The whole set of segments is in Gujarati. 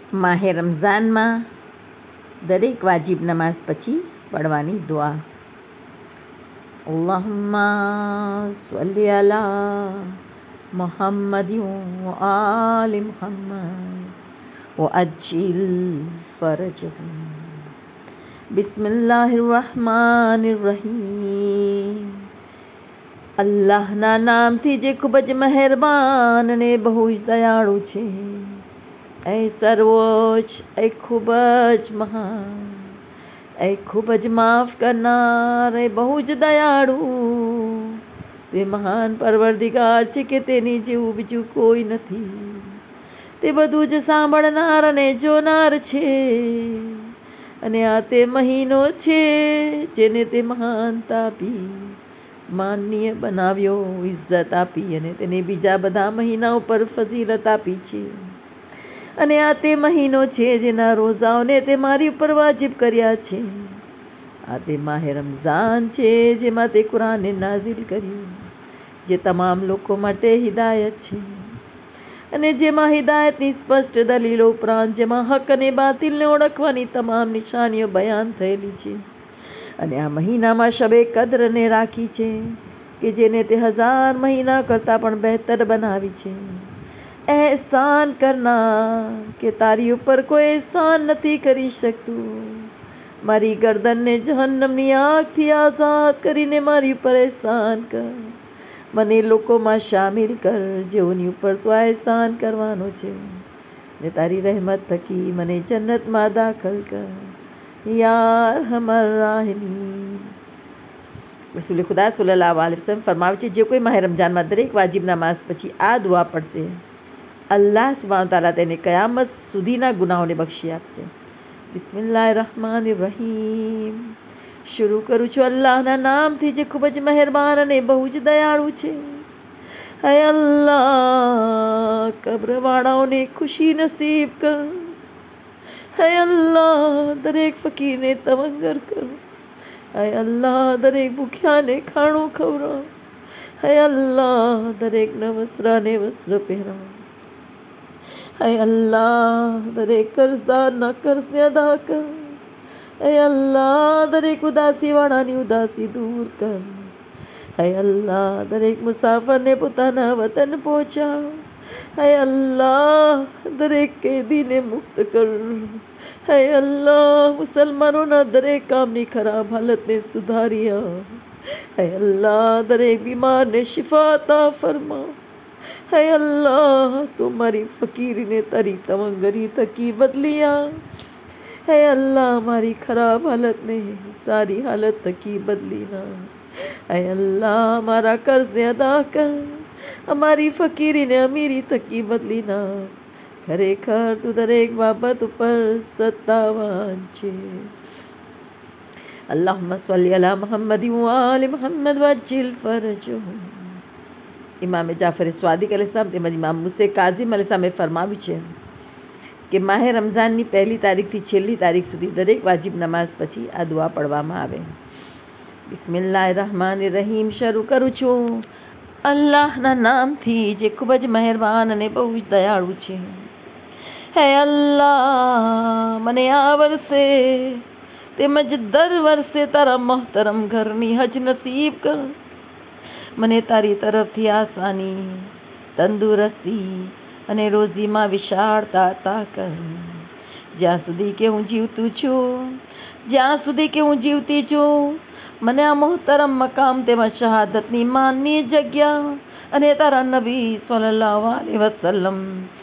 માહે રમઝાનમાં દરેક વાજિબ નમાઝ પછી પડવાની દુઆ. અલ્લાહુમ્મા સલ્લી અલા મુહમ્મદિન વ આલિ મુહમ્મદ વ અજ્જિલ ફરજહુમ. બિસ્મિલ્લાહિર રહમાનિર રહીમ. અલ્લાહના નામથી જે ખૂબ જ મહેરબાન અને બહુ જ દયાળુ છે. એ સર્વોચ્ચ, એ ખૂબ જ મહાન, એ ખૂબ જ માફ કરનાર, એ બહુ જ દયાળુ. તે મહાન પરવરદિગાર છે કે તેની જેવું બીજું કોઈ નથી. તે બધું જ સાંભળનાર અને જોનાર છે. અને આ તે મહિનો છે જેને તે મહાનતા આપી, માનનીય બનાવ્યો, ઇજ્જત આપી અને તેને બીજા બધા મહિના ઉપર ફઝીલત આપી છે. અને આ તે મહિનો છે જેના રોઝાઓને તે મારી ઉપર વાજિબ કર્યા છે. આ તે માહે રમઝાન છે જેમાં તે કુરાનને નાઝિલ કર્યું, જે તમામ લોકો માટે હિદાયત છે. અને જેમાં હિદાયતની સ્પષ્ટ દલીલો ઉપરાંત જેમાં હક અને બાતિલને ઓળખવાની તમામ નિશાનીઓ બયાન થયેલી છે. અને આ મહિનામાં શબે કદ્રને રાખી છે કે જેને તે 1000 મહિના કરતાં પણ બહેતર બનાવી છે. એહસાન કરનાર કે તારી ઉપર કોઈ એહસાન નથી કરી શકતું. મારી ગરદનને જહન્નમની આગથી આઝાદ કરીને મારી ઉપર એહસાન કર. મને લોકોમાં શામિલ કર જેઓની ઉપર તું આ એહસાન કરવાનો છે. ને તારી રહેમત થકી મને જન્નતમાં દાખલ કર. યા અરહમર રાહિમીન. રસૂલ ખુદા સલ્લલ્લાહુ અલૈહિ વસલ્લમ ફરમાવે છે, જે કોઈ માહે રમઝાનમાં દરેક વાજિબ નમાઝ પછી આ દુઆ પડશે, અલ્લાહ સુબ્હાનહુ તઆલા તેને કયામત સુધીના ગુનાહોને બક્ષી આપશે. બિસ્મિલ્લાહિર રહમાનિર રહીમ. શરૂ કરું છું અલ્લાહના નામથી જે ખૂબ જ મહેરબાન અને બહુ જ દયાળુ છે. હે અલ્લાહ, કબ્રવાળાઓને ખુશી નસીબ કર. હે અલ્લાહ, દરેક ફકીરને તવંગર કર. હે અલ્લાહ, દરેક ભૂખ્યાને ખાણું ખવડાવ. હે અલ્લાહ, દરેક નવસ્રાને વસ્ત્ર પહેરાવ. હે અલ્લાહ, દરેક કર્જદારના કર્જને અદા કર. હે અલ્લાહ, દરેક ઉદાસીવાળાની ઉદાસી દૂર કર. હે અલ્લાહ, દરેક મુસાફરને પોતાના વતન પહોંચાડ. હે અલ્લાહ, દરેક કેદીને મુક્ત કર. હે અલ્લાહ, મુસલમાનોના દરેક કામની ખરાબ હાલતને સુધારી આપ. હે અલ્લાહ, દરેક બીમારને શિફા અતા ફરમા. હે અલ્લાહ, તું મારી ફકીરીને તારી તવંગરી થકી બદલી આપ. હે અલ્લાહ, મારી ખરાબ હાલતને સારી હાલત થકી બદલી નાખ. હે અલ્લાહ, મારા કર્જને અદા કર. અમારી ફકીરીને અમીરી થકી બદલી નાખ. ખરેખર તું દરેક બાબત ઉપર સત્તાવાન છે. અલ્લાહુમ્મા સલ્લી અલા મુહમ્મદિન વ આલિ મુહમ્મદ વજ્જિલ ફરજહુમ. ઇમામ જાફર સ્વાદિક અલૈહિસ્સલામ તેમજ ઇમામ મુસે કાઝિમ અલૈહિસ્સલામે ફરમાવ્યું છે કે માહે રમઝાનની પહેલી તારીખથી છેલ્લી તારીખ સુધી દરેક વાજિબ નમાઝ પછી આ દુઆ પડવામાં આવે. બિસ્મિલ્લાહિર રહમાનિર રહીમ. શરૂ કરું છું અલ્લાહના નામથી જે ખૂબ જ મહેરબાન અને બહુ જ દયાળુ છે. હે અલ્લાહ, મને આ વર્ષે તેમજ દર વર્ષે તારા મોહતરમ ઘરની હજ નસીબ કર. મને તારી તરફથી આસાની, તંદુરસ્તી અને રોજીમાં વિશાળતા અતા કર. જ્યાં સુધી કે હું જીવતું છું, જ્યાં સુધી કે હું જીવતી છું, મને આ મોહતરમ મકામ તેમજ શહાદતની માનની જગ્યા અને તારા નબી સલ્લલ્લાહુ અલૈહિ વસલ્લમ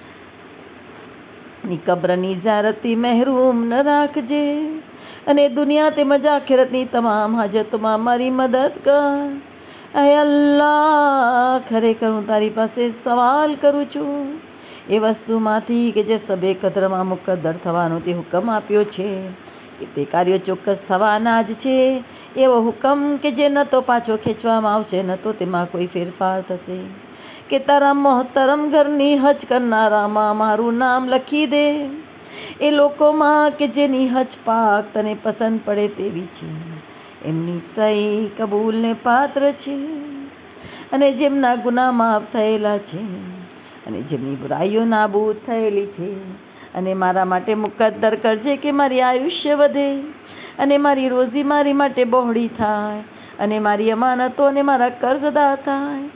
ની કબ્રની ઝિયારતથી મહેરૂમ ન રાખજે. અને દુનિયા તેમજ આખિરતની તમામ હાજતોમાં મારી મદદ કર. હે અલ્લાહ, ખરેખર હું તારી પાસે સવાલ કરું છું એ વસ્તુમાંથી કે જે શબે કદ્રમાં મુકદ્દર થવાનો તે હુકમ આપ્યો છે કે તે કાર્યો ચોક્કસ થવાના જ છે. એવો હુકમ કે જે ન તો પાછો ખેંચવામાં આવશે ન તો તેમાં કોઈ ફેરફાર થશે. કે તારા મોહતરમ ઘરની હજ કરનારામાં મારું નામ લખી દે એ લોકોમાં કે જેની હજ પાક તને પસંદ પડે તેવી છે, એમની સહી કબૂલને પાત્ર છે, અને જેમના ગુનાહ માફ થયેલા છે, અને જેમની બુરાઈઓ નાબૂદ થયેલી છે, અને મારા માટે મુકદ્દર કરજે કે મારી આયુષ્ય વધે અને મારી રોજી મારી માટે બહોળી થાય અને મારી અમાનતો અને મારા કર્જ અદા થાય.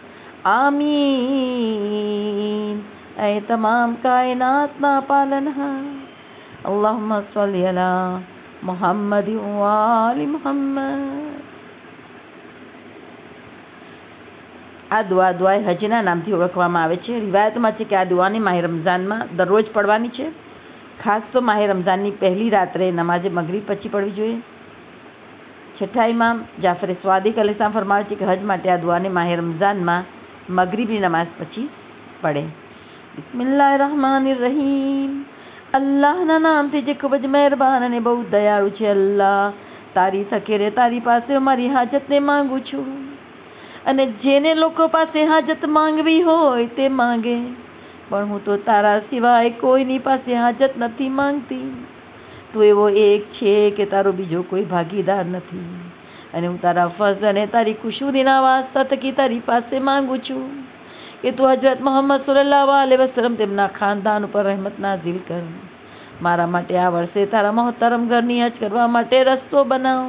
આમીન. એ તમામ કાયનાતના પાલનહાર. અલ્લાહુમ્મા સલ્લી અલા મુહમ્મદ વ આલી મુહમ્મદ. આ દુઆએ હજના નામથી ઓળખવામાં આવે છે. રિવાયતમાં છે કે આ દુઆની માહે રમઝાનમાં દરરોજ પડવાની છે. ખાસ તો માહે રમઝાનની પહેલી રાત્રે નમાઝે મગરિબ પછી પડવી જોઈએ. છઠ્ઠા ઇમામ જાફર સ્વાદિક અલીસલામ ફરમાવે છે કે હજ માટે આ દુઆને માહે રમઝાનમાં મગરિબની નમાઝ પછી પડે. બિસ્મિલ્લાહિર રહમાનિર રહીમ. અલ્લાહના નામથી જે ખૂબ જ મહેરબાન અને બહુ દયાળુ છે. અલ્લાહ, તારી થકેરે તારી પાસે મારી હાજતને માંગુ છું અને જેને લોકો પાસે હાજત માંગવી હોય તે માંગે, પણ હું તો તારા સિવાય કોઈની પાસે હાજત નથી માંગતી. તું એવો એક છે કે તારો બીજો કોઈ ભાગીદાર નથી અને હું તારા ફઝલ અને તારી ખુશનુદીના વાસ્તા થકી તારી પાસે માંગુ છું કે તું હજરત મોહમ્મદ સલ્લલ્લાહુ અલૈહિ વસલ્લમ તેમના ખાનદાન ઉપર રહેમત નાઝિલ કર. મારા માટે આ વર્ષે તારા મોહતરમ ઘરની હજ કરવા માટે રસ્તો બનાવ.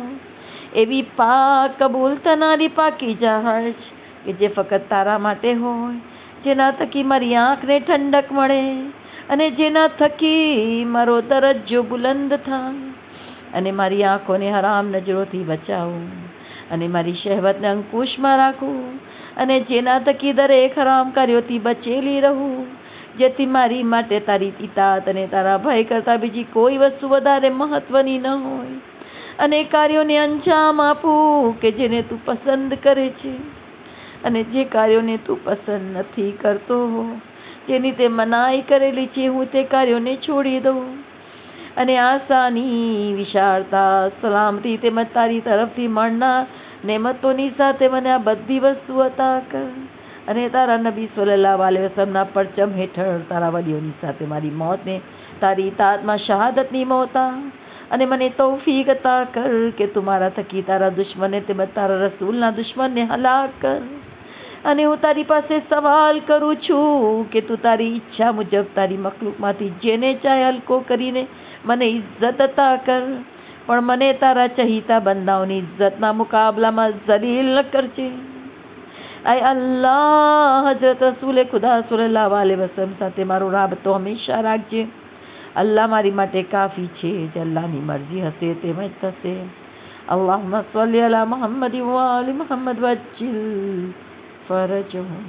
એવી પાક કબૂલ થનારી પાકીજા હજ કે જે ફક્ત તારા માટે હોય, જેના થકી મારી આંખને ઠંડક મળે અને જેના થકી મારો દરજ્જો બુલંદ થાય અને મારી આંખોને હરામ નજરોથી બચાવું અને મારી શહેવતને અંકુશમાં રાખું અને જેના થકી દરેક હરામ કાર્યોથી બચેલી રહું, જેથી મારી માટે તારી ઇતાત અને તારા ભય કરતાં બીજી કોઈ વસ્તુ વધારે મહત્વની ન હોય અને કાર્યોને અંજામ આપું કે જેને તું પસંદ કરે છે અને જે કાર્યોને તું પસંદ નથી કરતો, જેની તે મનાઈ કરેલી છે, હું તે કાર્યોને છોડી દઉં અને આસાની, વિશાળતા, સલામતી તેમજ તારી તરફથી મળનાર નેમતોની સાથે મને આ બધી વસ્તુ અતા કર અને તારા નબી સલ્લલ્લાહુ અલૈહિ વસલ્લમના પરચમ હેઠળ તારા વલીઓની સાથે મારી મોતને તારી ઇતાઅતમાં શહાદતની મોત અને મને તૌફીક અતા કર કે તું મારા થકી તારા દુશ્મનને તેમજ તારા રસૂલના દુશ્મનને હલાક કર. અને હું તારી પાસે સવાલ કરું છું કે તું તારી ઈચ્છા મુજબ તારી મખલૂકમાંથી જેને ચાહે હલકો કરીને મને ઇજ્જત અતા કર, પણ મને તારા ચહીતા બંદાઓની ઇજ્જતના મુકાબલામાં ઝલીલ ન કરજે. આય અલ્લાહ, હજરત રસૂલે ખુદા સલ્લલ્લાહુ અલૈહિ વસલ્લમ સાથે મારો રાબતો હંમેશા રાખજે. અલ્લાહ મારી માટે કાફી છે. જે અલ્લાહની મરજી હશે તેમ જ થશે. અલ્લાહુમ્મા સલ્લી અલા મુહમ્મદ વ આલી મુહમ્મદ વજ્જિલ ફરજહુમ.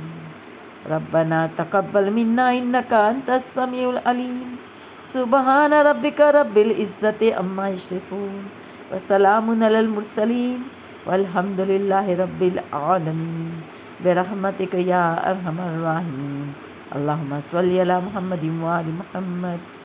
રબ્બના તકબ્બલ મિન્ના ઇન્નકા અંતસ સમીઉલ અલીમ. સુબહાન રબ્બિકા રબ્બિલ ઇઝ્ઝતિ અમ્મા યસિફૂન વ સલામુન અલલ મુરસલીન વલ્હમ્દુલિલ્લાહિ રબ્બિલ આલમીન બિરહમતિકા યા અરહમર રાહિમીન. અલ્લાહુમ્મા સલ્લી અલા મુહમ્મદ વ આલી મુહમ્મદ.